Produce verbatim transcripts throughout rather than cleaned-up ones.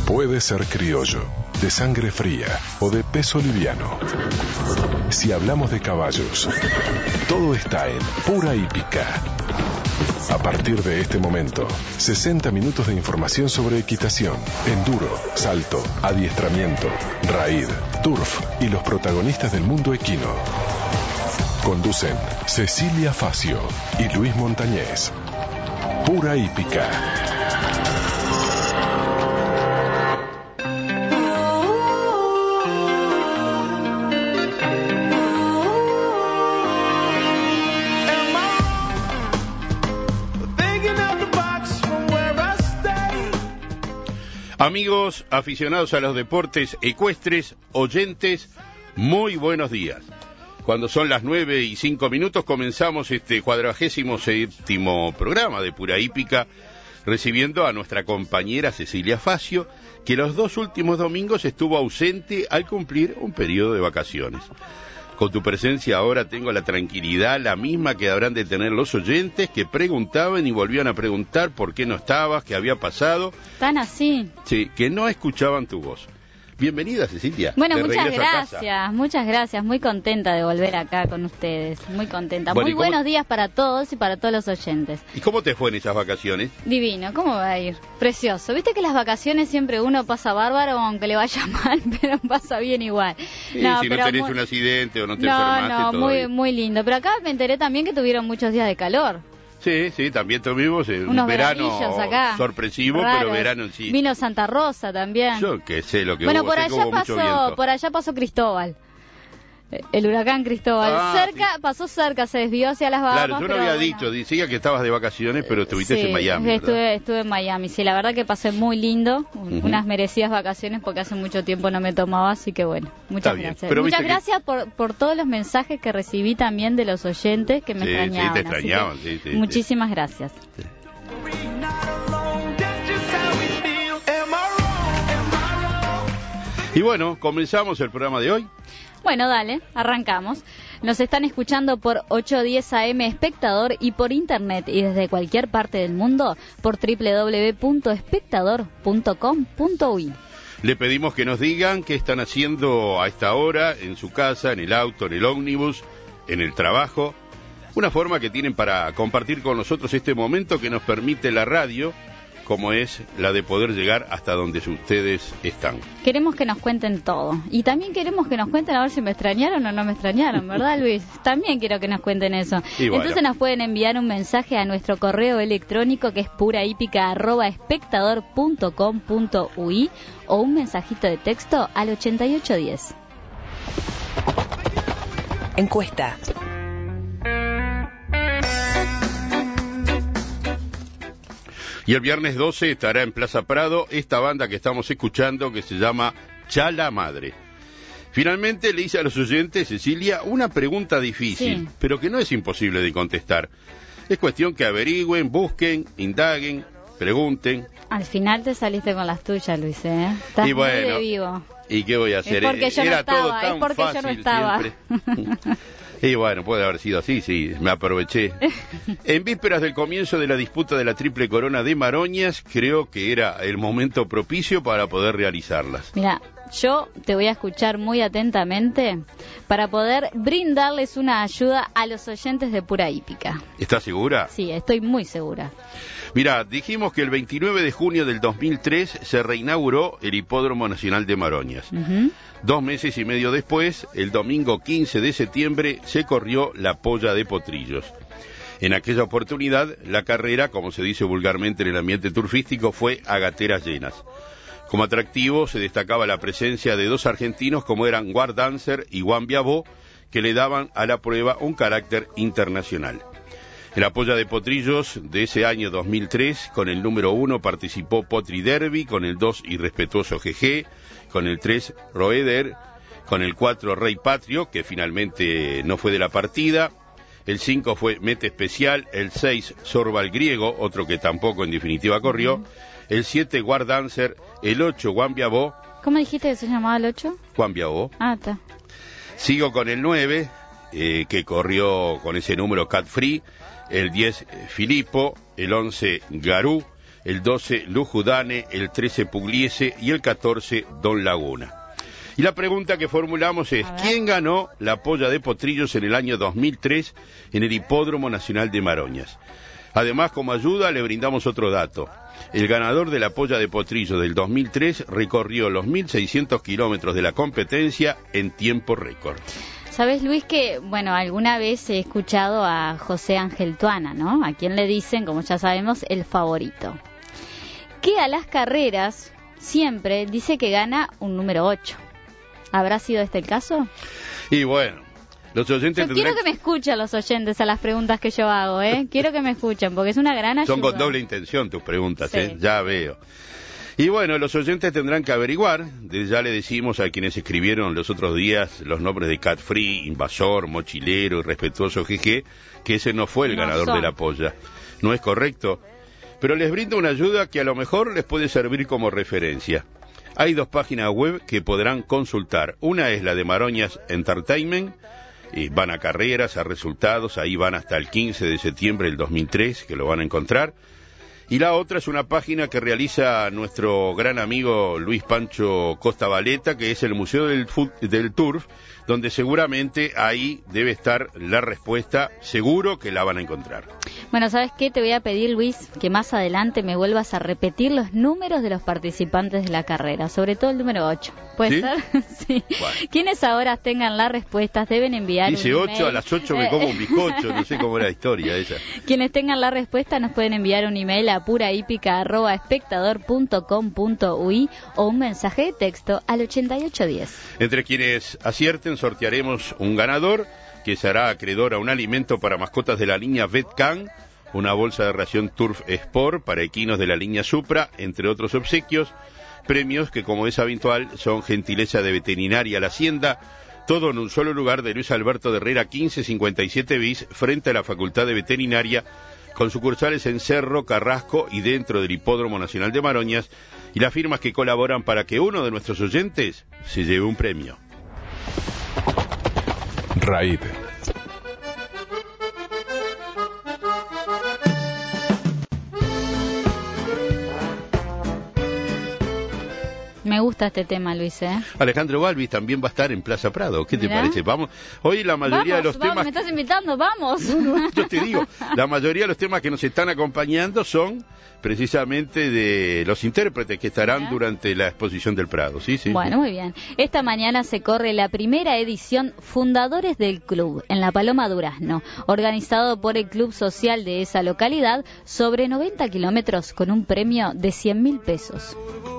Puede ser criollo, de sangre fría o de peso liviano. Si hablamos de caballos, todo está en Pura Hípica. A partir de este momento, sesenta minutos de información sobre equitación, enduro, salto, adiestramiento, raíd, turf y los protagonistas del mundo equino. Conducen Cecilia Facio y Luis Montañez. Pura Hípica. Amigos aficionados a los deportes ecuestres, oyentes, muy buenos días. Cuando son las nueve y cinco minutos comenzamos este cuadragésimo séptimo programa de Pura Hípica, recibiendo a nuestra compañera Cecilia Facio, que los dos últimos domingos estuvo ausente al cumplir un periodo de vacaciones. Con tu presencia ahora tengo la tranquilidad, la misma que habrán de tener los oyentes que preguntaban y volvían a preguntar por qué no estabas, qué había pasado. ¿Tan así? Sí, que no escuchaban tu voz. Bienvenida, Cecilia. Bueno, muchas gracias, muchas gracias. Muy contenta de volver acá con ustedes. Muy contenta. Bueno, Muy cómo... buenos días para todos y para todos los oyentes. ¿Y cómo te fue en esas vacaciones? Divino, ¿cómo va a ir? Precioso. Viste que las vacaciones siempre uno pasa bárbaro, aunque le vaya mal, pero pasa bien igual. Sí, no, si no tenés muy... un accidente o no te no, enfermaste. No, no, muy, bien. muy lindo. Pero acá me enteré también que tuvieron muchos días de calor. Sí, sí, también tuvimos un Unos verano acá, sorpresivo, raros. Pero verano en sí. Vino Santa Rosa también. Yo que sé lo que bueno, hubo, por sé allá que hubo pasó, mucho viento. por allá pasó Cristóbal. El huracán Cristóbal. Ah, cerca, sí. pasó cerca, se desvió hacia las Bahamas. Claro, yo no pero había bueno. dicho, decía que estabas de vacaciones, pero estuviste sí, en Miami, ¿verdad? estuve, estuve en Miami, sí, la verdad que pasé muy lindo, uh-huh. unas merecidas vacaciones porque hace mucho tiempo no me tomaba, así que bueno, muchas gracias. Pero muchas que... gracias por, por todos los mensajes que recibí también de los oyentes que me sí, extrañaban. Sí, te extrañaban, sí, sí. Muchísimas sí. gracias. Sí. Y bueno, comenzamos el programa de hoy. Bueno, dale, arrancamos. Nos están escuchando por ochocientos diez A M Espectador y por internet y desde cualquier parte del mundo por doble u doble u doble u punto espectador punto com punto u i. Le pedimos que nos digan qué están haciendo a esta hora en su casa, en el auto, en el ómnibus, en el trabajo. Una forma que tienen para compartir con nosotros este momento que nos permite la radio, como es la de poder llegar hasta donde ustedes están. Queremos que nos cuenten todo. Y también queremos que nos cuenten a ver si me extrañaron o no me extrañaron, ¿verdad, Luis? También quiero que nos cuenten eso. Bueno. Entonces nos pueden enviar un mensaje a nuestro correo electrónico que es purahípica arroba espectador punto com punto u i o un mensajito de texto al ochenta y ocho diez. Encuesta. Y el viernes doce estará en Plaza Prado esta banda que estamos escuchando que se llama Chala Madre. Finalmente le hice a los oyentes, Cecilia, una pregunta difícil, sí. pero que no es imposible de contestar. Es cuestión que averigüen, busquen, indaguen, pregunten. Al final te saliste con las tuyas, Luis, ¿eh? Estás y bueno, muy de vivo. ¿Y qué voy a hacer? Es porque yo Era no estaba, todo tan es porque fácil yo no estaba. Y bueno, puede haber sido así, sí, me aproveché. En vísperas del comienzo de la disputa de la Triple Corona de Maroñas, creo que era el momento propicio para poder realizarlas. Mira, yo te voy a escuchar muy atentamente para poder brindarles una ayuda a los oyentes de Pura Hípica. ¿Estás segura? Sí, estoy muy segura. Mira, dijimos que el veintinueve de junio del dos mil tres se reinauguró el Hipódromo Nacional de Maroñas. Uh-huh. Dos meses y medio después, el domingo quince de septiembre, se corrió la Polla de Potrillos. En aquella oportunidad, la carrera, como se dice vulgarmente en el ambiente turfístico, fue a gateras llenas. Como atractivo se destacaba la presencia de dos argentinos como eran War Dancer y Juan Biabó, que le daban a la prueba un carácter internacional. En la Polla de Potrillos de ese año dos mil tres, con el número uno participó Potri Derby, con el dos Irrespetuoso G G, con el tres Roeder, con el cuatro Rey Patrio, que finalmente no fue de la partida, el cinco fue Mete Especial, el seis Sorbal Griego, otro que tampoco en definitiva corrió, el siete War Dancer, el ocho Juan Biabó. ¿Cómo dijiste que se llamaba el ocho? Juan Biabó. Ah, está. Sigo con el nueve, eh, que corrió con ese número Cat Free, el diez Filippo, el once Garú, el doce Lujudane, el trece Pugliese y el catorce Don Laguna. Y la pregunta que formulamos es, ¿quién ganó la polla de potrillos en el año dos mil tres en el Hipódromo Nacional de Maroñas? Además, como ayuda, le brindamos otro dato. El ganador de la polla de potrillos del dos mil tres recorrió los mil seiscientos kilómetros de la competencia en tiempo récord. Sabes, Luis, que, bueno, alguna vez he escuchado a José Ángel Tuana, ¿no? A quien le dicen, como ya sabemos, el favorito. Que a las carreras siempre dice que gana un número ocho. ¿Habrá sido este el caso? Y bueno, los oyentes yo tendrán... quiero que me escuchen los oyentes a las preguntas que yo hago, ¿eh? Quiero que me escuchen, porque es una gran ayuda. Son con doble intención tus preguntas, sí. ¿eh? Ya veo. Y bueno, los oyentes tendrán que averiguar. Ya le decimos a quienes escribieron los otros días los nombres de Cat Free, Invasor, Mochilero y Respetuoso G G, que ese no fue el no ganador son. de la polla. ¿No es correcto? Pero les brindo una ayuda que a lo mejor les puede servir como referencia. Hay dos páginas web que podrán consultar. Una es la de Maroñas Entertainment, y van a carreras, a resultados, ahí van hasta el quince de septiembre del dos mil tres, que lo van a encontrar. Y la otra es una página que realiza nuestro gran amigo Luis Pancho Costa Valeta, que es el Museo del, del Turf, donde seguramente ahí debe estar la respuesta, seguro que la van a encontrar. Bueno, ¿sabes qué? Te voy a pedir, Luis, que más adelante me vuelvas a repetir los números de los participantes de la carrera, sobre todo el número ocho. ¿Puede ¿Sí? ser? Sí. Bueno. Quienes ahora tengan las respuestas deben enviar Dice un ocho, email. A las ocho me como un bizcocho, no sé cómo era la historia esa. Quienes tengan la respuesta nos pueden enviar un email a purahípica arroba espectador punto com punto uy o un mensaje de texto al ochenta y ocho diez. Entre quienes acierten sortearemos un ganador que será acreedor a un alimento para mascotas de la línea VetCan, una bolsa de ración Turf Sport para equinos de la línea Supra, entre otros obsequios, premios que, como es habitual, son gentileza de Veterinaria La Hacienda, todo en un solo lugar de Luis Alberto de Herrera quince cincuenta y siete bis, frente a la Facultad de Veterinaria, con sucursales en Cerro, Carrasco y dentro del Hipódromo Nacional de Maroñas, y las firmas que colaboran para que uno de nuestros oyentes se lleve un premio. Raid. Me gusta este tema, Luis, ¿eh? Alejandro Balbi también va a estar en Plaza Prado. ¿Qué te ¿Mirá? parece? Vamos. Hoy la mayoría vamos, de los vamos, temas... me estás invitando, vamos. No, no, yo te digo, la mayoría de los temas que nos están acompañando son precisamente de los intérpretes que estarán ¿Mirá? durante la exposición del Prado. Sí, sí. Bueno, sí. muy bien. Esta mañana se corre la primera edición Fundadores del Club en La Paloma Durazno, organizado por el Club Social de esa localidad, sobre noventa kilómetros con un premio de cien mil pesos.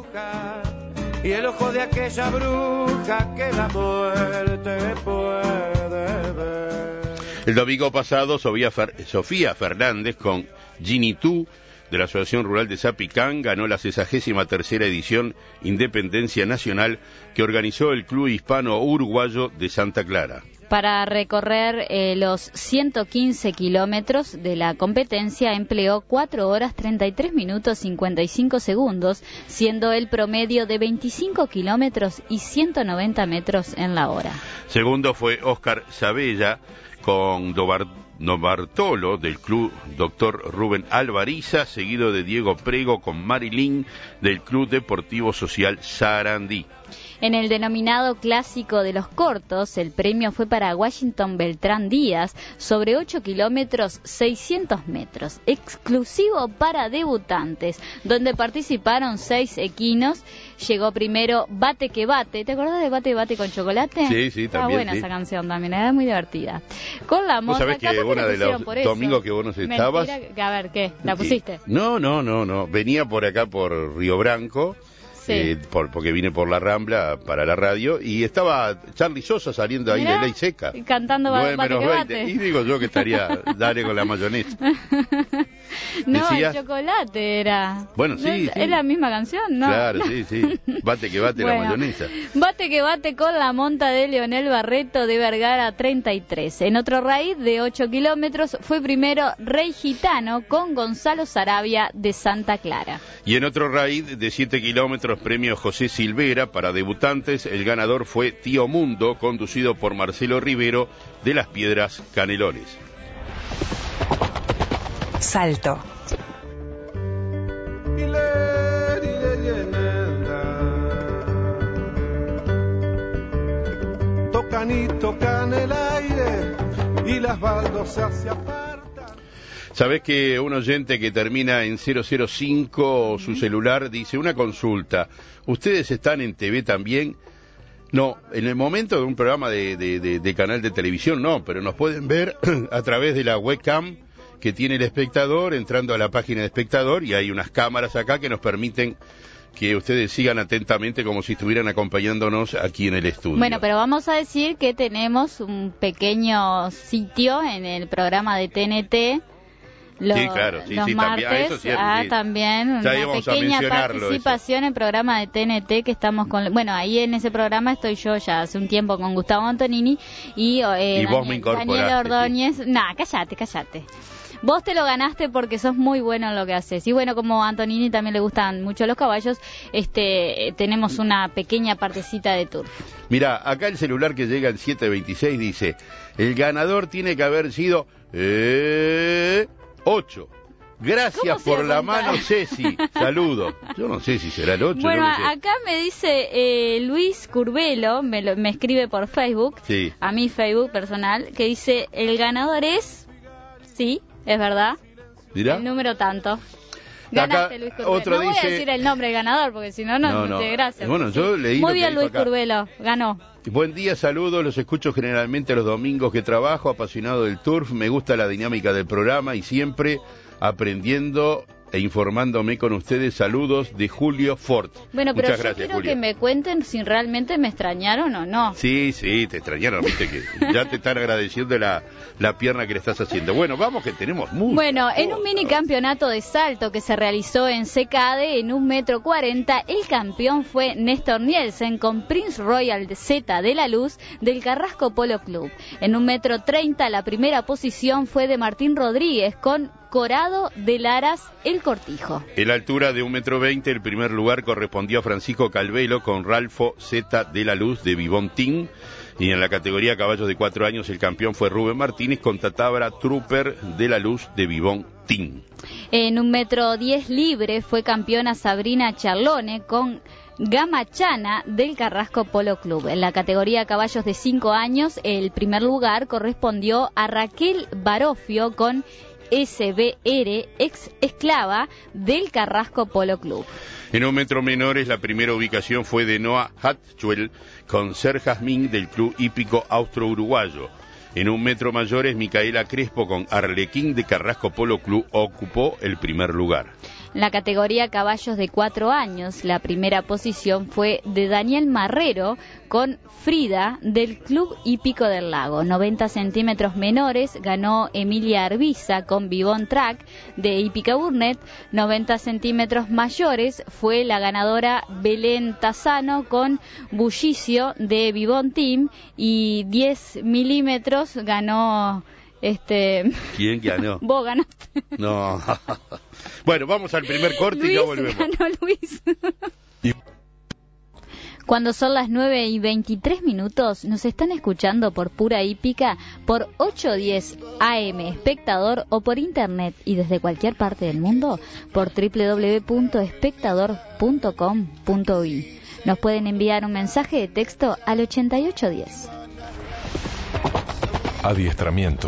Y el ojo de aquella bruja que la muerte puede ver. El domingo pasado, Sofía, Fer- Sofía Fernández con Ginny Tú, de la Asociación Rural de Zapicán, ganó la sesagésima tercera edición Independencia Nacional que organizó el Club Hispano Uruguayo de Santa Clara. Para recorrer eh, los ciento quince kilómetros de la competencia empleó cuatro horas treinta y tres minutos cincuenta y cinco segundos, siendo el promedio de veinticinco kilómetros y ciento noventa metros en la hora. Segundo fue Óscar Sabella con Dobar, Novartolo del Club Doctor Rubén Alvariza, seguido de Diego Prego con Marilín del Club Deportivo Social Sarandí. En el denominado clásico de los cortos, el premio fue para Washington Beltrán Díaz, sobre ocho kilómetros seiscientos metros, exclusivo para debutantes, donde participaron seis equinos. Llegó primero Bate que Bate. ¿Te acordás de Bate que Bate con chocolate? Sí, sí, también. Estaba buena sí. esa canción también, era muy divertida. Con la ¿Vos sabés que una de los domingos que vos no estabas... Mentira, a ver, ¿qué? ¿La pusiste? No, no, no, no. Venía por acá por Río Branco. Sí. Eh, por, porque vine por la Rambla para la radio y estaba Charly Sosa saliendo ahí Mirá, de Ley Seca. Cantando Bate que Bate. Y digo yo que estaría, dale con la mayonesa. No, ¿Decías? El chocolate era. Bueno, sí, ¿No? sí. ¿Es la misma canción? No. Claro, sí, sí. Bate que bate bueno, la mayonesa. Bate que bate con la monta de Leonel Barreto de Vergara treinta y tres. En otro raíz de ocho kilómetros fue primero Rey Gitano con Gonzalo Sarabia de Santa Clara. Y en otro raíz de siete kilómetros, premio José Silvera para debutantes, el ganador fue Tío Mundo, conducido por Marcelo Rivero de Las Piedras Canelones. Salto. maní tocan el aire y las baldosas se apartan. Sabés que un oyente que termina en cero cero cinco, su celular, dice una consulta. ¿Ustedes están en T V también? No, en el momento de un programa de, de, de, de canal de televisión no, pero nos pueden ver a través de la webcam que tiene el espectador, entrando a la página de espectador, y hay unas cámaras acá que nos permiten que ustedes sigan atentamente como si estuvieran acompañándonos aquí en el estudio. Bueno, pero vamos a decir que tenemos un pequeño sitio en el programa de T N T. Los, sí, claro, sí, los sí, martes, también, eso sí, ah, sí. también Ya una íbamos a pequeña participación eso. en programa de T N T que estamos con, bueno, ahí en ese programa estoy yo ya hace un tiempo con Gustavo Antonini y, eh, y vos Daniel, me incorporaste. Daniel Ordóñez. Sí. Nah, cállate, cállate. Vos te lo ganaste porque sos muy bueno en lo que haces. Y bueno, como a Antonini también le gustan mucho los caballos, este, tenemos una pequeña partecita de turf. Mirá, acá el celular que llega al siete veintiséis dice, el ganador tiene que haber sido eh, ocho. Gracias por la mano, Ceci. Saludos. Yo no sé si será el ocho. Bueno, acá me dice eh, Luis Curvelo, me, lo, me escribe por Facebook, sí. A mi Facebook personal, que dice, el ganador es, sí, es verdad, ¿Dirá? El número tanto. Ganaste, Luis Curvelo. Otro no voy dice... a decir el nombre del ganador, porque si no, no, no, no no. te gracias. Bueno, sí. yo leí Muy lo bien, que Luis dijo acá. Curvelo, ganó. Buen día, saludos, los escucho generalmente los domingos que trabajo, apasionado del turf, me gusta la dinámica del programa y siempre aprendiendo e informándome con ustedes. Saludos de Julio Fort. Bueno, pero Muchas yo gracias, quiero Julio. que me cuenten si realmente me extrañaron o no. Sí, sí, te extrañaron, viste que ya te están agradeciendo la, la pierna que le estás haciendo. Bueno, vamos que tenemos mucho. Bueno, en un mini campeonato de salto que se realizó en Secade en un metro cuarenta, el campeón fue Néstor Nielsen con Prince Royal de Z de la Luz del Carrasco Polo Club. En un metro treinta la primera posición fue de Martín Rodríguez con Corado de Laras el Cortijo. En la altura de un metro veinte el primer lugar correspondió a Francisco Calvelo con Ralfo Z de la Luz de Vivón Team. Y en la categoría caballos de cuatro años el campeón fue Rubén Martínez con Tatabra Trooper de la Luz de Vivón Team. En un metro diez libre fue campeona Sabrina Charlone con Gamachana del Carrasco Polo Club. En la categoría caballos de cinco años el primer lugar correspondió a Raquel Barofio con S B R, ex esclava del Carrasco Polo Club. En un metro menores la primera ubicación fue de Noah Hatchwell con Ser Jazmín del Club Hípico Austro-Uruguayo. En un metro mayores Micaela Crespo con Arlequín de Carrasco Polo Club ocupó el primer lugar. En la categoría caballos de cuatro años, la primera posición fue de Daniel Marrero con Frida del Club Hípico del Lago. noventa centímetros menores ganó Emilia Arbiza con Vivón Track de Hípica Burnett. noventa centímetros mayores fue la ganadora Belén Tazano con Bullicio de Vivón Team. Y diez milímetros ganó... Este... ¿Quién ganó? Vos ganaste. No. Bueno, vamos al primer corte Luis, y ya volvemos. Ganó Luis. Cuando son las nueve y veintitrés minutos, nos están escuchando por Pura Hípica, por ochocientos diez A M Espectador o por internet y desde cualquier parte del mundo por doble u doble u doble u punto espectador punto com punto uy. Nos pueden enviar un mensaje de texto al ochenta y ocho diez. Adiestramiento.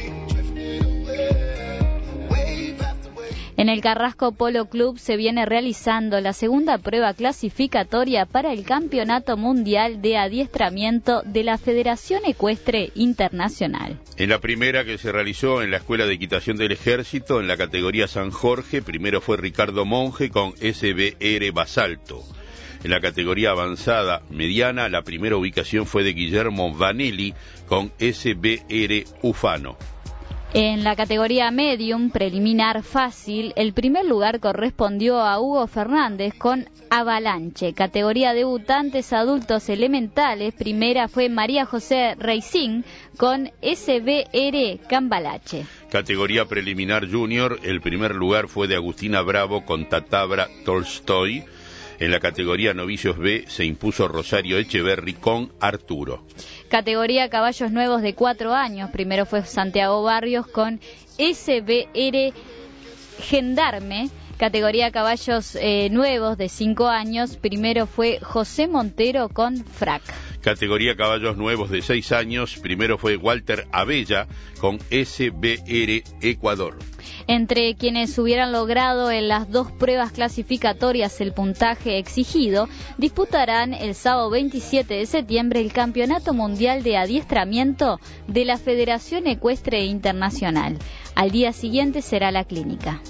En el Carrasco Polo Club se viene realizando la segunda prueba clasificatoria para el Campeonato Mundial de Adiestramiento de la Federación Ecuestre Internacional. En la primera, que se realizó en la Escuela de Equitación del Ejército, en la categoría San Jorge, primero fue Ricardo Monge con S B R Basalto. En la categoría avanzada mediana, la primera ubicación fue de Guillermo Vanelli con S B R Ufano. En la categoría medium preliminar fácil, el primer lugar correspondió a Hugo Fernández con Avalanche. Categoría debutantes adultos elementales, primera fue María José Reisín con S B R Cambalache. Categoría preliminar junior, el primer lugar fue de Agustina Bravo con Tatabra Tolstoy. En la categoría novicios B se impuso Rosario Echeverry con Arturo. Categoría caballos nuevos de cuatro años. Primero fue Santiago Barrios con S B R Gendarme. Categoría caballos eh, nuevos de cinco años, primero fue José Montero con Frac. Categoría caballos nuevos de seis años, primero fue Walter Abella con S B R Ecuador. Entre quienes hubieran logrado en las dos pruebas clasificatorias el puntaje exigido, disputarán el sábado veintisiete de septiembre el Campeonato Mundial de Adiestramiento de la Federación Ecuestre Internacional. Al día siguiente será la clínica.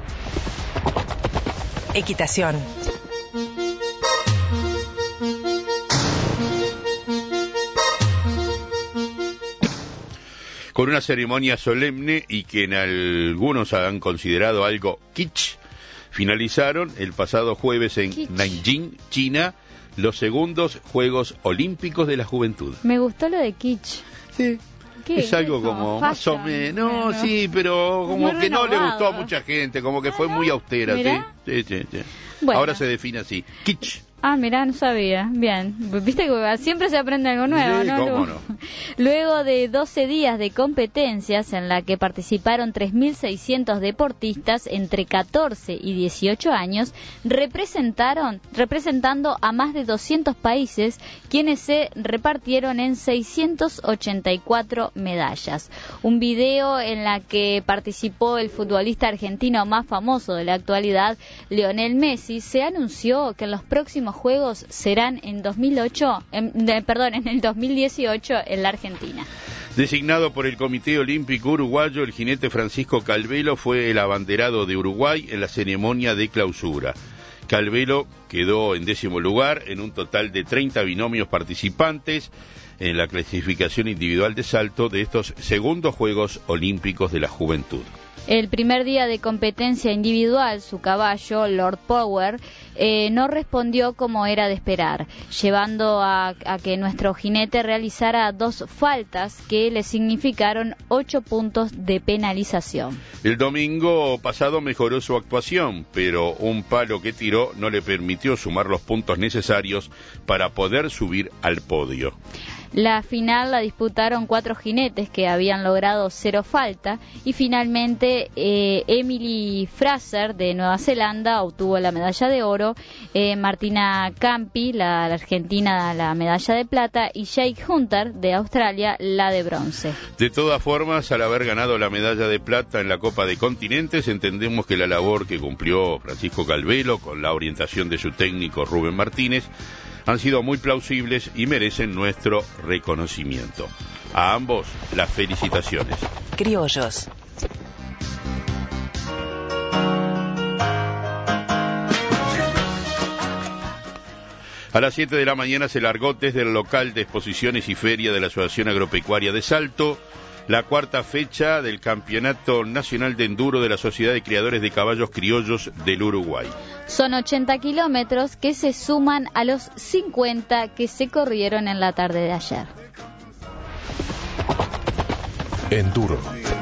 Equitación. Con una ceremonia solemne y que en algunos han considerado algo kitsch, finalizaron el pasado jueves en kitsch. Nanjing, China, los segundos Juegos Olímpicos de la Juventud. Me gustó lo de kitsch. Sí. Es algo como fashion, más o menos, no, sí, pero como que no le gustó a mucha gente, como que fue muy austera, ¿sí? Sí, sí, sí. Bueno. Ahora se define así, kitsch. Ah, mirá, no sabía. Bien. Viste que siempre se aprende algo nuevo, sí, ¿no? ¿Cómo no? Luego de doce días de competencias en la que participaron tres mil seiscientos deportistas entre catorce y dieciocho años, representaron, representando a más de doscientos países, quienes se repartieron en seiscientas ochenta y cuatro medallas. Un video en la que participó el futbolista argentino más famoso de la actualidad, Lionel Messi, se anunció que en los próximos Juegos serán en dos mil ocho, en, de, perdón, en el dos mil dieciocho en la Argentina. Designado por el Comité Olímpico Uruguayo, el jinete Francisco Calvelo fue el abanderado de Uruguay en la ceremonia de clausura. Calvelo quedó en décimo lugar en un total de treinta binomios participantes en la clasificación individual de salto de estos segundos Juegos Olímpicos de la Juventud. El primer día de competencia individual, su caballo, Lord Power, eh, no respondió como era de esperar, llevando a, a que nuestro jinete realizara dos faltas que le significaron ocho puntos de penalización. El domingo pasado mejoró su actuación, pero un palo que tiró no le permitió sumar los puntos necesarios para poder subir al podio. La final la disputaron cuatro jinetes que habían logrado cero falta y finalmente eh, Emily Fraser de Nueva Zelanda obtuvo la medalla de oro, eh, Martina Campi, la, la argentina, la medalla de plata y Jake Hunter de Australia la de bronce. De todas formas, al haber ganado la medalla de plata en la Copa de Continentes, entendemos que la labor que cumplió Francisco Calvelo con la orientación de su técnico Rubén Martínez han sido muy plausibles y merecen nuestro reconocimiento. A ambos, las felicitaciones. Criollos. A las siete de la mañana se largó desde el local de exposiciones y feria de la Asociación Agropecuaria de Salto la cuarta fecha del Campeonato Nacional de Enduro de la Sociedad de Criadores de Caballos Criollos del Uruguay. Son ochenta kilómetros que se suman a los cincuenta que se corrieron en la tarde de ayer. Enduro.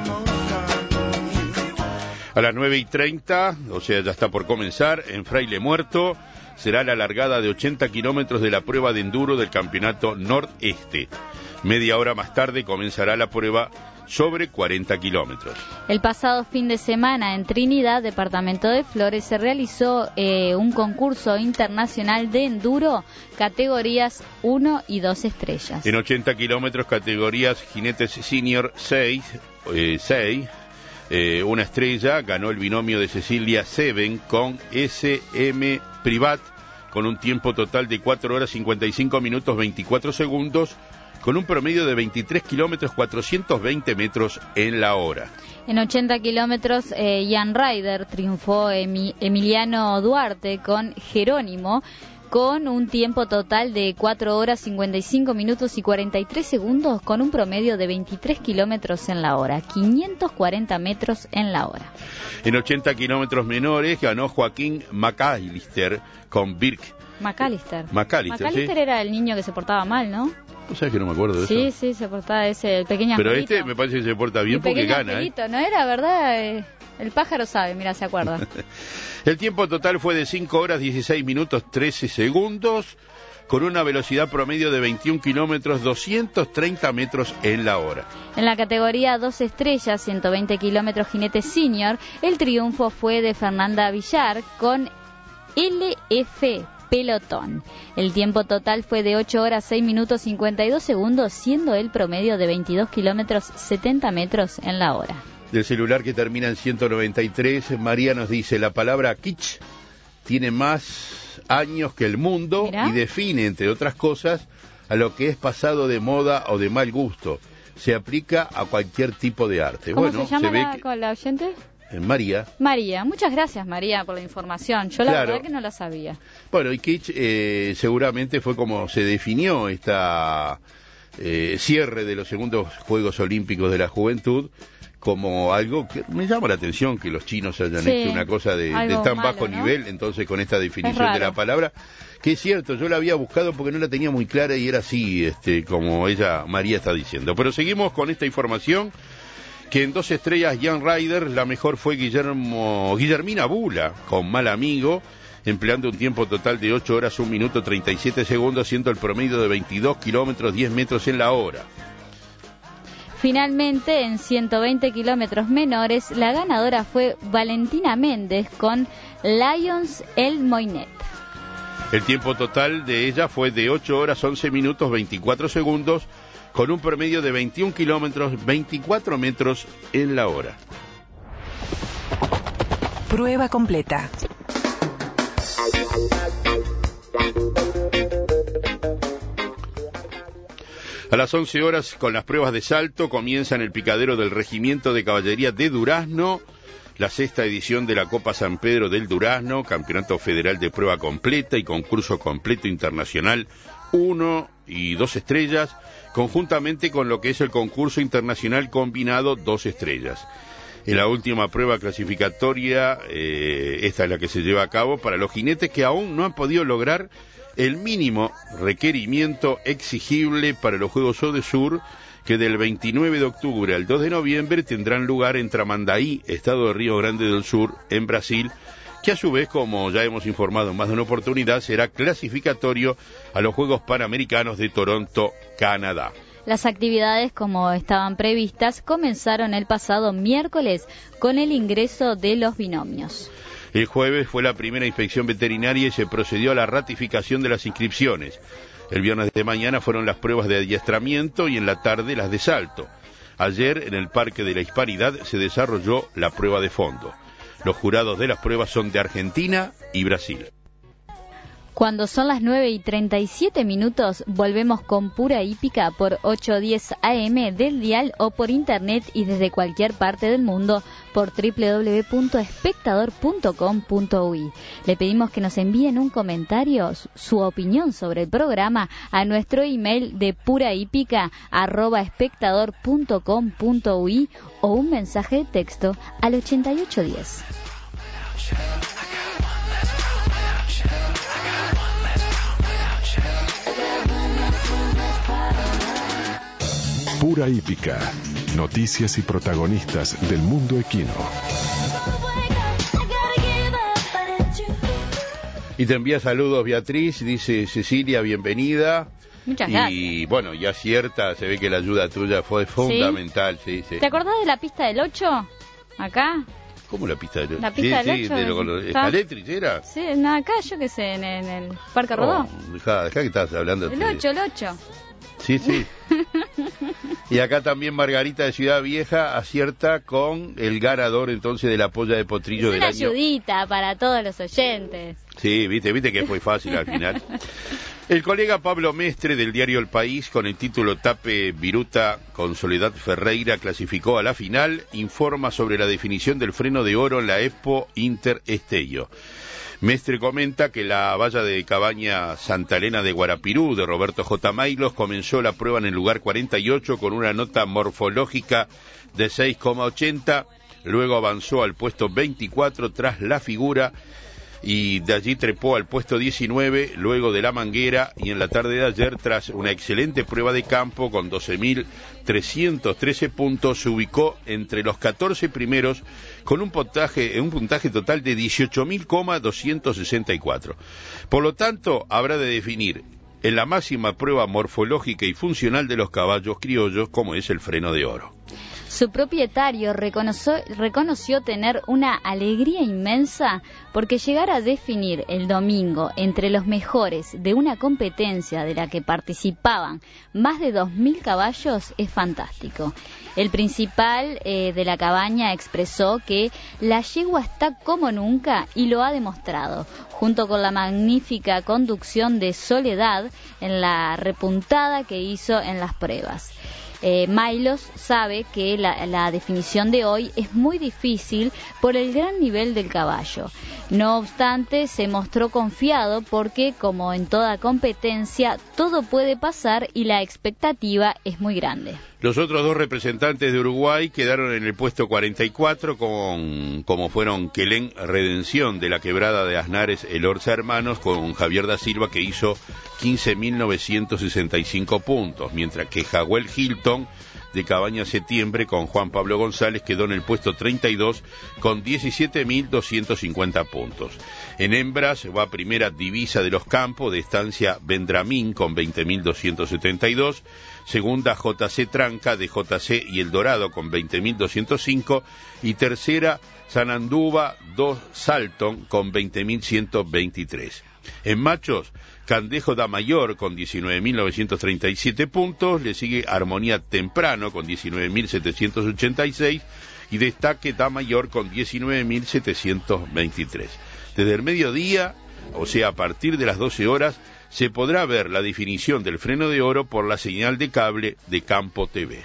A las nueve y treinta, o sea, ya está por comenzar, en Fraile Muerto, será la largada de ochenta kilómetros de la prueba de enduro del Campeonato Nordeste. Media hora más tarde comenzará la prueba sobre cuarenta kilómetros. El pasado fin de semana en Trinidad, departamento de Flores, se realizó eh, un concurso internacional de enduro, categorías uno y dos estrellas. En ochenta kilómetros, categorías jinetes senior seis, eh, seis eh, una estrella, ganó el binomio de Cecilia Seven con S M Privat, con un tiempo total de cuatro horas cincuenta y cinco minutos veinticuatro segundos, con un promedio de veintitrés kilómetros cuatrocientos veinte metros en la hora. En ochenta kilómetros, eh, Jan Ryder triunfó Emi, Emiliano Duarte con Jerónimo, con un tiempo total de cuatro horas cincuenta y cinco minutos y cuarenta y tres segundos, con un promedio de veintitrés kilómetros en la hora, quinientos cuarenta metros en la hora. En ochenta kilómetros menores ganó Joaquín McAllister con Birk. McAllister. McAllister, McAllister ¿sí? Era el niño que se portaba mal, ¿no? ¿Tú sabes que no me acuerdo de sí, eso? Sí, sí, se portaba ese, el pequeño Pero angelito. este me parece que se porta bien el porque gana, angelito, ¿eh? ¿No era, verdad? Eh, el pájaro sabe, mira, se acuerda. El tiempo total fue de cinco horas dieciséis minutos trece segundos, con una velocidad promedio de veintiún kilómetros, doscientos treinta metros en la hora. En la categoría dos estrellas, ciento veinte kilómetros jinete senior, el triunfo fue de Fernanda Villar con L F Pelotón. El tiempo total fue de ocho horas seis minutos cincuenta y dos segundos, siendo el promedio de veintidós kilómetros setenta metros en la hora. Del celular que termina en ciento noventa y tres, María nos dice: la palabra kitsch tiene más años que el mundo. Mirá. Y define, entre otras cosas, a lo que es pasado de moda o de mal gusto. Se aplica a cualquier tipo de arte. ¿Cómo bueno, se llama se ve la, que... con la oyente? María. María, muchas gracias María por la información. Yo la claro. verdad que no la sabía. Bueno, y kitsch eh, seguramente fue como se definió esta eh, cierre de los segundos Juegos Olímpicos de la Juventud, como algo que me llama la atención que los chinos hayan sí, hecho una cosa de, de tan malo, bajo ¿no? nivel, entonces con esta definición de la palabra, que es cierto, yo la había buscado porque no la tenía muy clara y era así, este, como ella, María, está diciendo. Pero seguimos con esta información, que en dos estrellas Young Rider, la mejor fue Guillermo, Guillermina Bula, con Mal Amigo, empleando un tiempo total de ocho horas, un minuto, treinta y siete segundos, siendo el promedio de veintidós kilómetros, diez metros en la hora. Finalmente, en ciento veinte kilómetros menores, la ganadora fue Valentina Méndez con Lions El Moinet. El tiempo total de ella fue de ocho horas, once minutos, veinticuatro segundos, con un promedio de veintiún kilómetros, veinticuatro metros en la hora. Prueba completa. A las once horas, con las pruebas de salto, comienza en el picadero del Regimiento de Caballería de Durazno la sexta edición de la Copa San Pedro del Durazno, Campeonato Federal de Prueba Completa y Concurso Completo Internacional uno y dos estrellas, conjuntamente con lo que es el Concurso Internacional Combinado dos estrellas. En la última prueba clasificatoria, eh, esta es la que se lleva a cabo para los jinetes que aún no han podido lograr el mínimo requerimiento exigible para los Juegos Odesur, que del veintinueve de octubre al dos de noviembre tendrán lugar en Tramandaí, estado de Río Grande del Sur, en Brasil, que a su vez, como ya hemos informado en más de una oportunidad, será clasificatorio a los Juegos Panamericanos de Toronto, Canadá. Las actividades, como estaban previstas, comenzaron el pasado miércoles con el ingreso de los binomios. El jueves fue la primera inspección veterinaria y se procedió a la ratificación de las inscripciones. El viernes de mañana fueron las pruebas de adiestramiento y en la tarde las de salto. Ayer, en el Parque de la Hispanidad, se desarrolló la prueba de fondo. Los jurados de las pruebas son de Argentina y Brasil. Cuando son las nueve y treinta y siete minutos, volvemos con Pura Hípica por ochocientos diez A M del dial o por internet y desde cualquier parte del mundo por doble u doble u doble u punto espectador punto com punto u i. Le pedimos que nos envíen un comentario, su opinión sobre el programa a nuestro email de purahípica arroba espectador punto com punto u i o un mensaje de texto al ochenta y ocho diez. Pura Hípica. Noticias y protagonistas del mundo equino. Y te envía saludos Beatriz, dice Cecilia, bienvenida. Muchas gracias. Y bueno, ya cierta, se ve que la ayuda tuya fue fundamental. ¿Sí? Sí, sí. ¿Te acordás de la pista del ocho? Acá. ¿Cómo la pista del ocho? La pista sí, del sí, ocho. de lo, lo, ¿Escaletrich era? Sí, no, acá yo qué sé, en, en el Parque Rodó. Oh, dejá, dejá que estás hablando. El ocho, el ocho. Sí, sí. Y acá también Margarita de Ciudad Vieja acierta con el ganador entonces de la polla de potrillo es del una año. Ayudita para todos los oyentes. Sí, viste, viste que fue fácil al final. El colega Pablo Mestre del diario El País, con el título Tape Viruta con Soledad Ferreira, clasificó a la final, informa sobre la definición del freno de oro en la Expo Inter Estello. Mestre comenta que la valla de Cabaña Santa Elena de Guarapirú de Roberto J. Mailos comenzó la prueba en el lugar cuarenta y ocho con una nota morfológica de seis coma ochenta, luego avanzó al puesto veinticuatro tras la figura y de allí trepó al puesto diecinueve luego de la manguera, y en la tarde de ayer, tras una excelente prueba de campo con doce mil trescientos trece puntos, se ubicó entre los catorce primeros con un puntaje, un puntaje total de dieciocho mil doscientos sesenta y cuatro. Por lo tanto, habrá de definir en la máxima prueba morfológica y funcional de los caballos criollos, como es el freno de oro. Su propietario reconoció, reconoció tener una alegría inmensa porque llegar a definir el domingo entre los mejores de una competencia de la que participaban más de dos mil caballos es fantástico. El principal eh, de la cabaña expresó que la yegua está como nunca y lo ha demostrado, junto con la magnífica conducción de Soledad en la repuntada que hizo en las pruebas. Eh, Milos sabe que la, la definición de hoy es muy difícil por el gran nivel del caballo. No obstante, se mostró confiado porque, como en toda competencia, todo puede pasar y la expectativa es muy grande. Los otros dos representantes de Uruguay quedaron en el puesto cuarenta y cuatro, con, como fueron Quelén Redención de la Quebrada de Aznares, el Orza Hermanos, con Javier da Silva, que hizo quince mil novecientos sesenta y cinco puntos, mientras que Jahuel Hilton de Cabaña Septiembre con Juan Pablo González quedó en el puesto treinta y dos con diecisiete mil doscientos cincuenta puntos. En hembras va primera Divisa de los Campos de Estancia Vendramín con veinte mil doscientos setenta y dos, segunda J C Tranca de J C y El Dorado con veinte mil doscientos cinco y tercera Sananduba dos Salton con veinte mil ciento veintitrés. En machos, Candejo da Mayor con diecinueve mil novecientos treinta y siete puntos, le sigue Armonía Temprano con diecinueve mil setecientos ochenta y seis y Destaque da Mayor con diecinueve mil setecientos veintitrés. Desde el mediodía, o sea a partir de las doce horas, se podrá ver la definición del freno de oro por la señal de cable de Campo T V.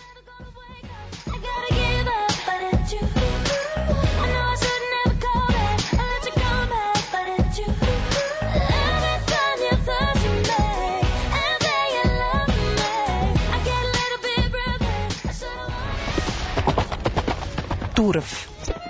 Turf.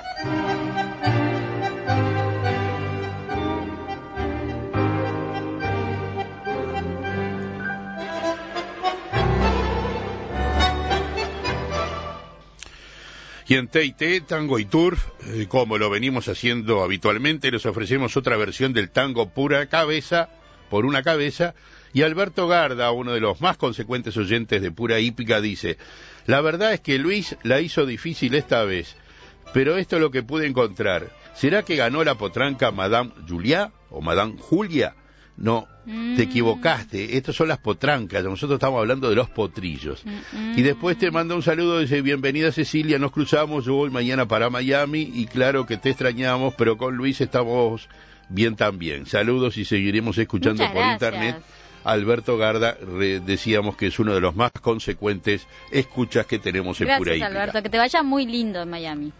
Y en T y T, Tango y Turf, eh, como lo venimos haciendo habitualmente, les ofrecemos otra versión del tango Pura Cabeza, por una cabeza, y Alberto Garda, uno de los más consecuentes oyentes de Pura Hípica, dice: la verdad es que Luis la hizo difícil esta vez, pero esto es lo que pude encontrar. ¿Será que ganó la potranca Madame Julia o Madame Julia? No, mm. te equivocaste, estas son las potrancas, nosotros estamos hablando de los potrillos. Mm-mm. Y después te manda un saludo, dice: bienvenida Cecilia, nos cruzamos, yo voy mañana para Miami y claro que te extrañamos, pero con Luis estamos bien también. Saludos y seguiremos escuchando Muchas por gracias. internet. Alberto Garda, re, decíamos que es uno de los más consecuentes escuchas que tenemos en Gracias, Pura Hípica. Alberto, que te vaya muy lindo en Miami.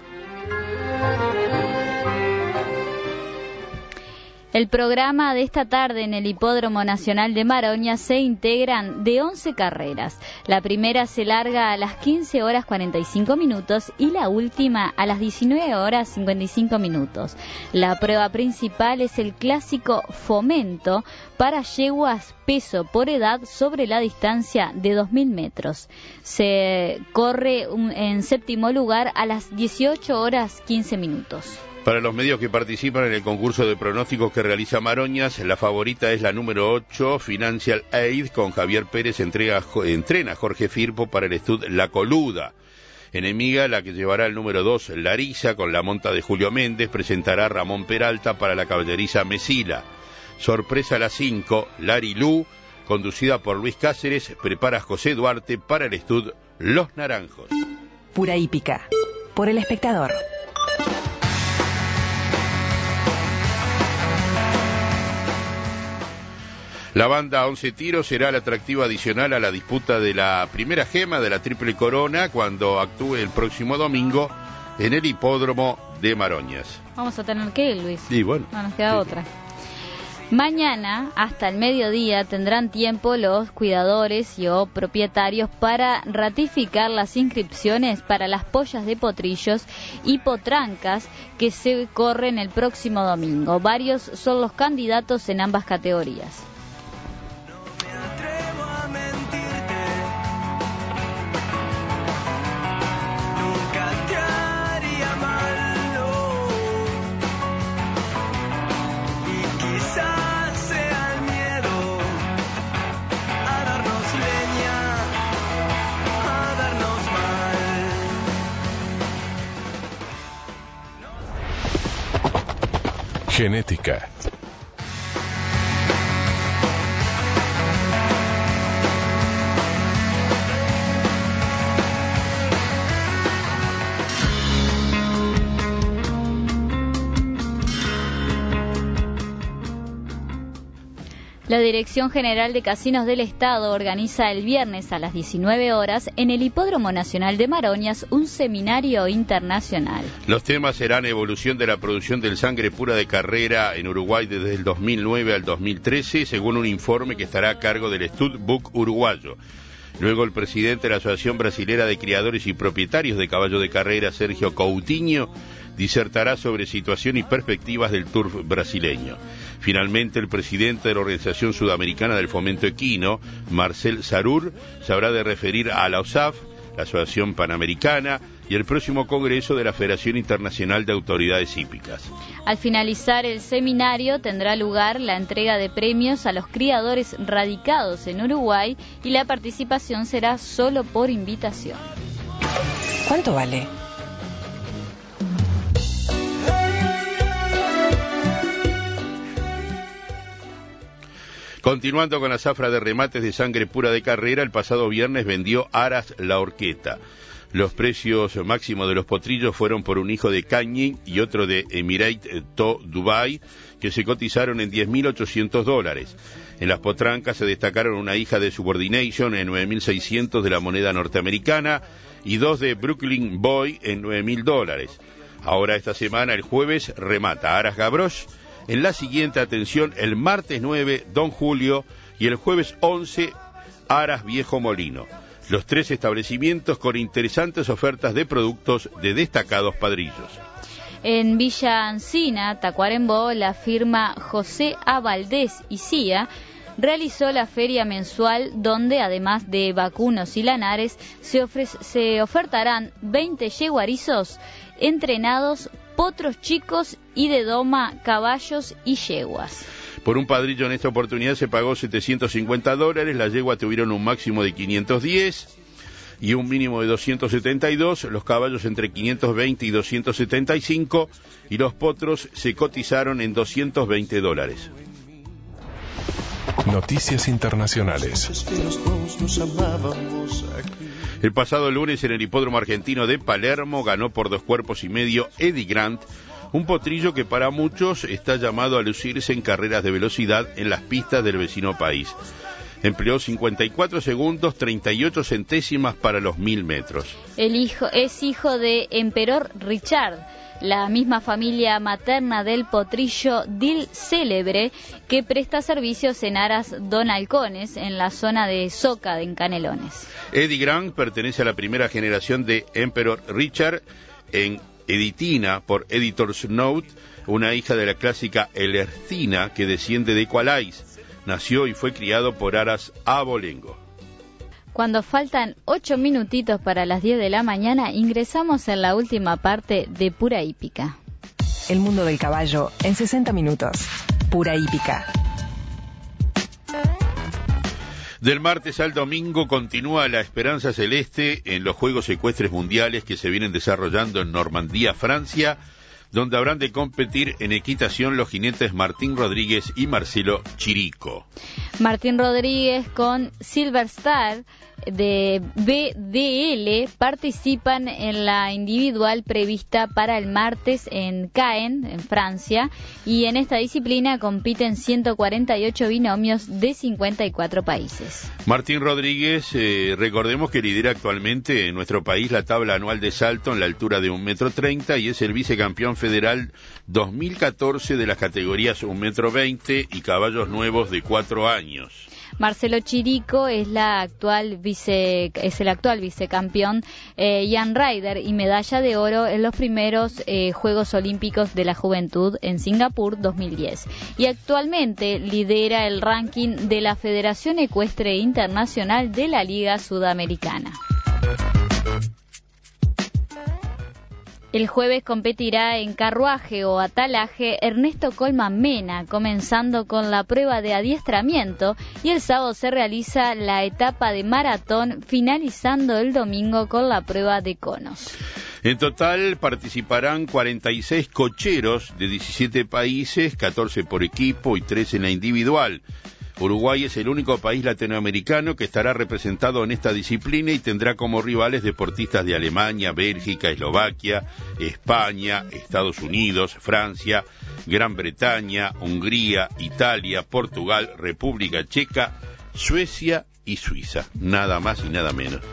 El programa de esta tarde en el Hipódromo Nacional de Maroña se integran de once carreras. La primera se larga a las quince horas cuarenta y cinco minutos y la última a las diecinueve horas cincuenta y cinco minutos. La prueba principal es el clásico Fomento para yeguas peso por edad sobre la distancia de dos mil metros. Se corre un, en séptimo lugar a las dieciocho horas quince minutos. Para los medios que participan en el concurso de pronósticos que realiza Maroñas, la favorita es la número ocho, Financial Aid, con Javier Pérez, entrega, entrena a Jorge Firpo para el Stud La Coluda. Enemiga, la que llevará el número dos, Larisa, con la monta de Julio Méndez, presentará Ramón Peralta para la caballeriza Mesila. Sorpresa la cinco, Larilú, conducida por Luis Cáceres, prepara José Duarte para el Stud Los Naranjos. Pura Hípica, por El Espectador. La banda Once Tiros será el atractivo adicional a la disputa de la primera gema de la Triple Corona cuando actúe el próximo domingo en el Hipódromo de Maroñas. Vamos a tener que ir, Luis. Y bueno. No nos queda sí. otra. Mañana, hasta el mediodía, tendrán tiempo los cuidadores y o propietarios para ratificar las inscripciones para las pollas de potrillos y potrancas que se corren el próximo domingo. Varios son los candidatos en ambas categorías. Genética. La Dirección General de Casinos del Estado organiza el viernes a las diecinueve horas en el Hipódromo Nacional de Maroñas un seminario internacional. Los temas serán evolución de la producción del sangre pura de carrera en Uruguay desde el dos mil nueve al dos mil trece, según un informe que estará a cargo del Studbook uruguayo. Luego el presidente de la Asociación Brasilera de Criadores y Propietarios de Caballo de Carrera, Sergio Coutinho, disertará sobre situación y perspectivas del turf brasileño. Finalmente, el presidente de la Organización Sudamericana del Fomento Equino, Marcel Sarur, se habrá de referir a la O S A F, la Asociación Panamericana, y el próximo Congreso de la Federación Internacional de Autoridades Hípicas. Al finalizar el seminario tendrá lugar la entrega de premios a los criadores radicados en Uruguay y la participación será solo por invitación. ¿Cuánto vale? Continuando con la zafra de remates de sangre pura de carrera, el pasado viernes vendió Aras La Horqueta. Los precios máximos de los potrillos fueron por un hijo de Canyi y otro de Emirate To Dubai, que se cotizaron en diez mil ochocientos dólares. En las potrancas se destacaron una hija de Subordination en nueve mil seiscientos de la moneda norteamericana y dos de Brooklyn Boy en nueve mil dólares. Ahora esta semana, el jueves, remata Aras Gavroche. En la siguiente, atención, el martes nueve, Don Julio, y el jueves once, Aras Viejo Molino. Los tres establecimientos con interesantes ofertas de productos de destacados padrillos. En Villa Ancina, Tacuarembó, la firma José A. Valdés y C I A realizó la feria mensual donde, además de vacunos y lanares, se, ofrece, se ofertarán veinte yeguarizos entrenados, potros chicos y de doma, caballos y yeguas. Por un padrillo en esta oportunidad se pagó setecientos cincuenta dólares, las yeguas tuvieron un máximo de quinientos diez y un mínimo de doscientos setenta y dos, los caballos entre quinientos veinte y doscientos setenta y cinco y los potros se cotizaron en doscientos veinte dólares. Noticias internacionales. El pasado lunes en el Hipódromo Argentino de Palermo ganó por dos cuerpos y medio Eddie Grant, un potrillo que para muchos está llamado a lucirse en carreras de velocidad en las pistas del vecino país. Empleó cincuenta y cuatro segundos, treinta y ocho centésimas para los mil metros. El hijo es hijo de Emperor Richard, la misma familia materna del potrillo Dil Célebre, que presta servicios en Aras Don Halcones, en la zona de Soca, en Canelones. Eddie Grant pertenece a la primera generación de Emperor Richard en Editina por Editor's Note, una hija de la clásica Elercina que desciende de Equalize. Nació y fue criado por Aras Abolengo. Cuando faltan ocho minutitos para las diez de la mañana, ingresamos en la última parte de Pura Hípica. El mundo del caballo en sesenta minutos. Pura Hípica. Del martes al domingo continúa la esperanza celeste en los Juegos Ecuestres Mundiales que se vienen desarrollando en Normandía, Francia, donde habrán de competir en equitación los jinetes Martín Rodríguez y Marcelo Chirico. Martín Rodríguez con Silver Star de B D L participan en la individual prevista para el martes en Caen, en Francia, y en esta disciplina compiten ciento cuarenta y ocho binomios de cincuenta y cuatro países. Martín Rodríguez, eh, recordemos que lidera actualmente en nuestro país la tabla anual de salto en la altura de un metro treinta y es el vicecampeón federal dos mil catorce de las categorías un metro veinte y caballos nuevos de cuatro años. Marcelo Chirico es la actual vice, es el actual vicecampeón eh, Jan Ryder y medalla de oro en los primeros eh, Juegos Olímpicos de la Juventud en Singapur dos mil diez y actualmente lidera el ranking de la Federación Ecuestre Internacional de la Liga Sudamericana. El jueves competirá en carruaje o atalaje Ernesto Colman Mena, comenzando con la prueba de adiestramiento, y el sábado se realiza la etapa de maratón, finalizando el domingo con la prueba de conos. En total participarán cuarenta y seis cocheros de diecisiete países, catorce por equipo y tres en la individual. Uruguay es el único país latinoamericano que estará representado en esta disciplina y tendrá como rivales deportistas de Alemania, Bélgica, Eslovaquia, España, Estados Unidos, Francia, Gran Bretaña, Hungría, Italia, Portugal, República Checa, Suecia y Suiza. Nada más y nada menos.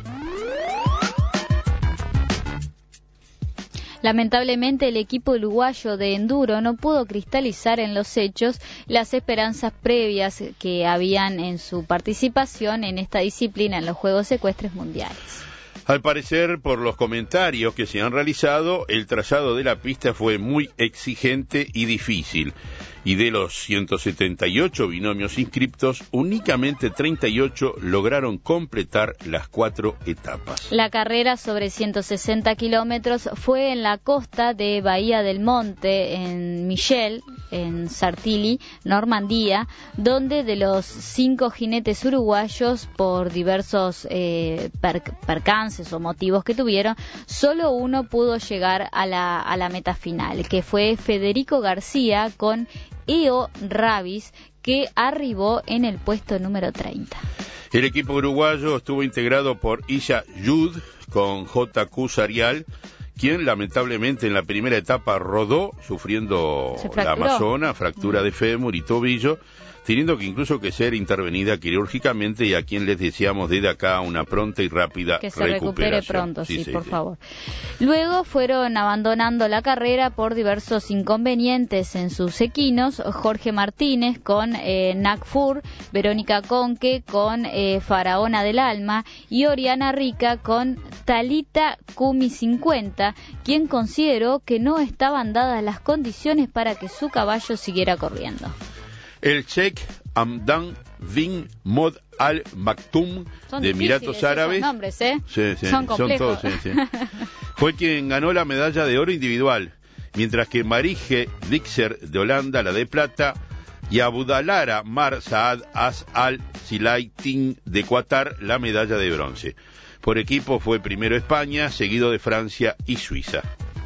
Lamentablemente, el equipo uruguayo de enduro no pudo cristalizar en los hechos las esperanzas previas que habían en su participación en esta disciplina en los Juegos Ecuestres Mundiales. Al parecer, por los comentarios que se han realizado, el trazado de la pista fue muy exigente y difícil. Y de los ciento setenta y ocho binomios inscriptos, únicamente treinta y ocho lograron completar las cuatro etapas. La carrera sobre ciento sesenta kilómetros fue en la costa de Bahía del Monte, en Michel, en Sartilly, Normandía, donde de los cinco jinetes uruguayos, por diversos eh, per percances o motivos que tuvieron, solo uno pudo llegar a la, a la meta final, que fue Federico García con Eo Rabis, que arribó en el puesto número treinta. El equipo uruguayo estuvo integrado por Illa Yud con J Q Sarial, quien lamentablemente en la primera etapa rodó sufriendo la amazona, fractura de fémur y tobillo, teniendo que incluso que ser intervenida quirúrgicamente, y a quien les deseamos desde acá una pronta y rápida que se recupere pronto, sí, sí, sí por sí. favor. Luego fueron abandonando la carrera por diversos inconvenientes en sus equinos: Jorge Martínez con eh, Nagfur, Verónica Conque con eh, Faraona del Alma y Oriana Rica con Talita Kumi cincuenta, quien consideró que no estaban dadas las condiciones para que su caballo siguiera corriendo. El Sheikh Hamdan bin Mod Al Maktoum de Emiratos Árabes, nombres, ¿eh? sí, sí, son, son todos, sí, sí. fue quien ganó la medalla de oro individual, mientras que Marije Dixer de Holanda la de plata y Abudalara Mar Saad As Al Silaitin de Qatar la medalla de bronce. Por equipo fue primero España, seguido de Francia y Suiza.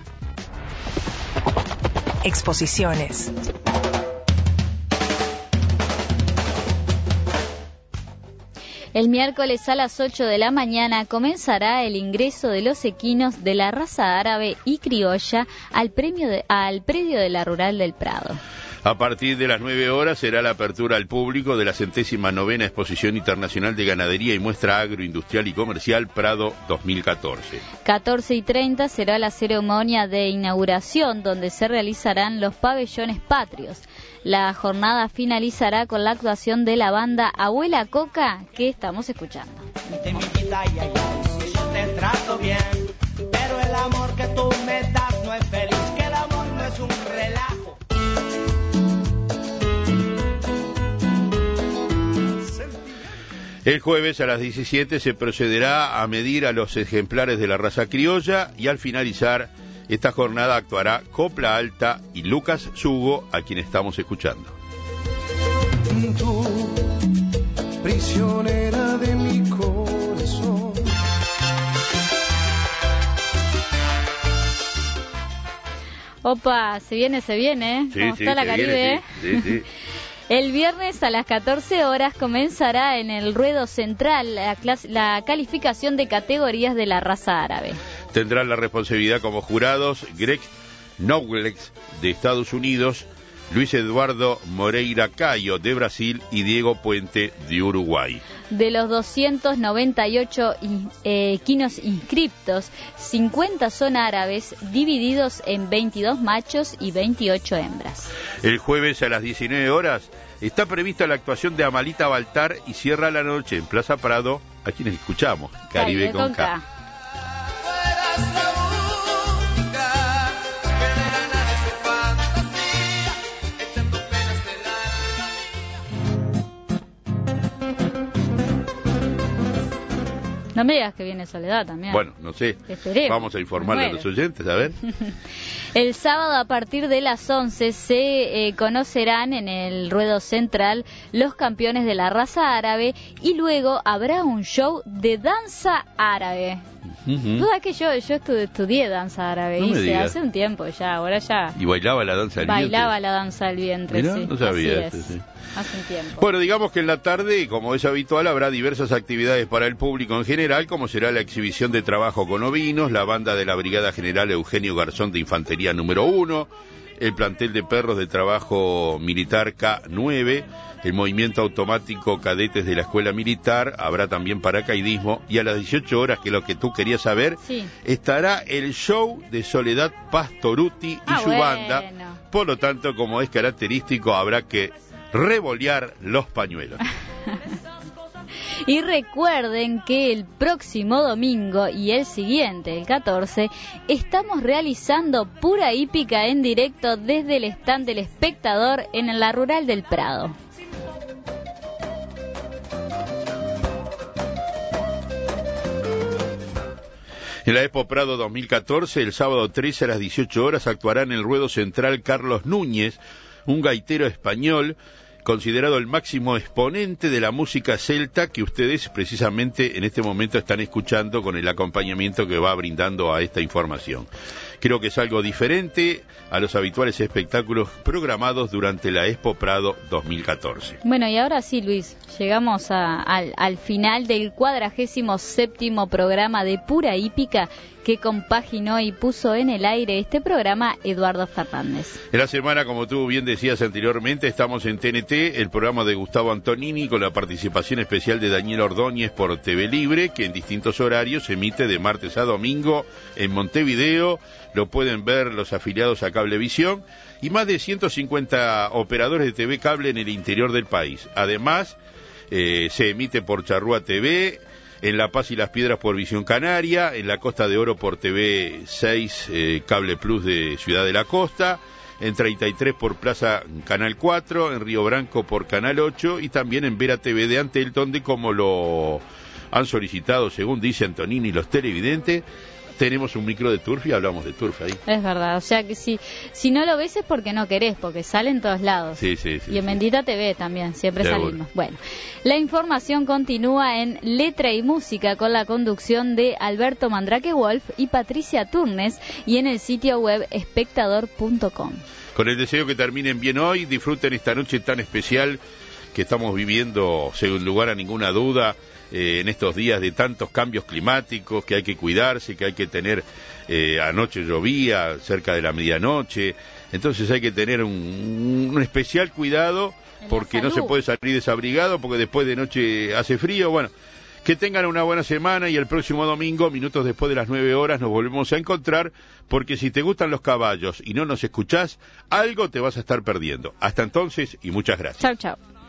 Exposiciones. El miércoles a las ocho de la mañana comenzará el ingreso de los equinos de la raza árabe y criolla al, premio de, al predio de la Rural del Prado. A partir de las nueve horas será la apertura al público de la centésima novena Exposición Internacional de Ganadería y Muestra Agroindustrial y Comercial Prado dos mil catorce. catorce y treinta será la ceremonia de inauguración, donde se realizarán los pabellones patrios. La jornada finalizará con la actuación de la banda Abuela Coca, que estamos escuchando. De mi vida, ay, ay, ay, si yo te trato bien, pero el amor que tú me das no es feliz, que el amor no es un relajo. El jueves a las diecisiete se procederá a medir a los ejemplares de la raza criolla y al finalizar esta jornada actuará Copla Alta y Lucas Sugo, a quien estamos escuchando. Tú, prisionera de mi corazón. Opa, se viene, se viene. Sí, ¿Cómo sí, está la Caribe? Viene, sí, sí, sí. El viernes a las catorce horas comenzará en el ruedo central la, la calificación de categorías de la raza árabe. Tendrán la responsabilidad como jurados Greg Knowles de Estados Unidos, Luis Eduardo Moreira Cayo de Brasil y Diego Puente de Uruguay. De los doscientos noventa y ocho eh, equinos inscriptos, cincuenta son árabes, divididos en veintidós machos y veintiocho hembras. El jueves a las diecinueve horas está prevista la actuación de Amalita Baltar y cierra la noche en Plaza Prado, a quienes escuchamos, Caribe, Caribe con, con K. K. No me digas que viene Soledad también. Bueno, no sé. Esperemos. Vamos a informarle Bueno. a los oyentes, a ver. El sábado a partir de las once se eh, conocerán en el ruedo central los campeones de la raza árabe y luego habrá un show de danza árabe. Uh-huh. Tú sabes que yo, yo estu- estudié danza árabe, No me hice digas. hace un tiempo ya, ahora ya Y bailaba la danza del bailaba vientre. la danza del vientre. Mirá, Sí, no sabía así eso, es. sí. Hace un tiempo. Bueno, digamos que en la tarde, como es habitual, habrá diversas actividades para el público en general, como será la exhibición de trabajo con ovinos, la banda de la Brigada General Eugenio Garzón de Infantería número uno, el plantel de perros de trabajo militar K nueve, el movimiento automático cadetes de la Escuela Militar, habrá también paracaidismo, y a las dieciocho horas, que es lo que tú querías saber, Sí. estará el show de Soledad Pastoruti y Ah, su bueno. banda. Por lo tanto, como es característico, habrá que revolear los pañuelos. Y recuerden que el próximo domingo y el siguiente, el catorce, estamos realizando Pura Hípica en directo desde el stand del Espectador en la Rural del Prado. En la Expo Prado dos mil catorce, el sábado trece a las dieciocho horas, actuará en el ruedo central Carlos Núñez, un gaitero español considerado el máximo exponente de la música celta que ustedes precisamente en este momento están escuchando con el acompañamiento que va brindando a esta información. Creo que es algo diferente a los habituales espectáculos programados durante la Expo Prado dos mil catorce. Bueno, y ahora sí, Luis, llegamos a, al, al final del cuadragésimo séptimo programa de Pura Hípica que compaginó y puso en el aire este programa Eduardo Fernández. En la semana, como tú bien decías anteriormente, estamos en T N T, el programa de Gustavo Antonini, con la participación especial de Daniel Ordóñez por T V Libre, que en distintos horarios se emite de martes a domingo en Montevideo. Lo pueden ver los afiliados a Cablevisión y más de ciento cincuenta operadores de T V cable en el interior del país. Además, eh, se emite por Charrúa T V, en La Paz y Las Piedras por Visión Canaria, en la Costa de Oro por T V seis, eh, Cable Plus de Ciudad de la Costa, en treinta y tres por Plaza Canal cuatro, en Río Branco por Canal ocho y también en Vera T V de Antel, donde, como lo han solicitado, según dice Antonini, los televidentes, tenemos un micro de turf y hablamos de turf ahí. Es verdad, o sea que si, si no lo ves es porque no querés, porque sale en todos lados. Sí, sí, sí. Y en sí. Bendita T V también, siempre Seguro. salimos. Bueno, la información continúa en Letra y Música con la conducción de Alberto Mandrake Wolf y Patricia Turnes y en el sitio web espectador punto com. Con el deseo que terminen bien hoy, disfruten esta noche tan especial que estamos viviendo, sin lugar a ninguna duda, eh, en estos días de tantos cambios climáticos, que hay que cuidarse, que hay que tener, eh, anoche llovía, cerca de la medianoche, entonces hay que tener un, un especial cuidado, porque no se puede salir desabrigado, porque después de noche hace frío. Bueno, que tengan una buena semana y el próximo domingo, minutos después de las nueve horas, nos volvemos a encontrar, porque si te gustan los caballos y no nos escuchás, algo te vas a estar perdiendo. Hasta entonces y muchas gracias. Chau, chau.